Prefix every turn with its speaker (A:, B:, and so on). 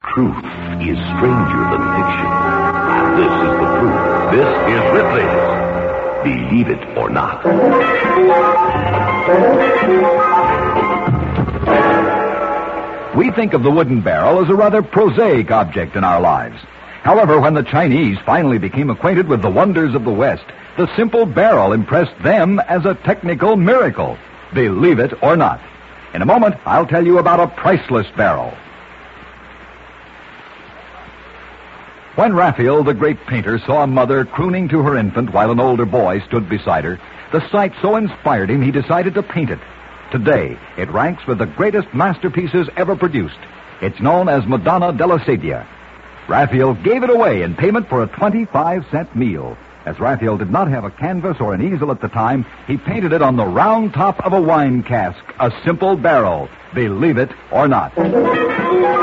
A: Truth is stranger than fiction. And this is the proof. This is Ripley's Believe It or Not.
B: We think of the wooden barrel as a rather prosaic object in our lives. However, when the Chinese finally became acquainted with the wonders of the West, the simple barrel impressed them as a technical miracle. Believe it or not. In a moment, I'll tell you about a priceless barrel. When Raphael, the great painter, saw a mother crooning to her infant while an older boy stood beside her, the sight so inspired him he decided to paint it. Today, it ranks with the greatest masterpieces ever produced. It's known as Madonna della Sedia. Raphael gave it away in payment for a 25-cent meal. As Raphael did not have a canvas or an easel at the time, he painted it on the round top of a wine cask, a simple barrel. Believe it or not.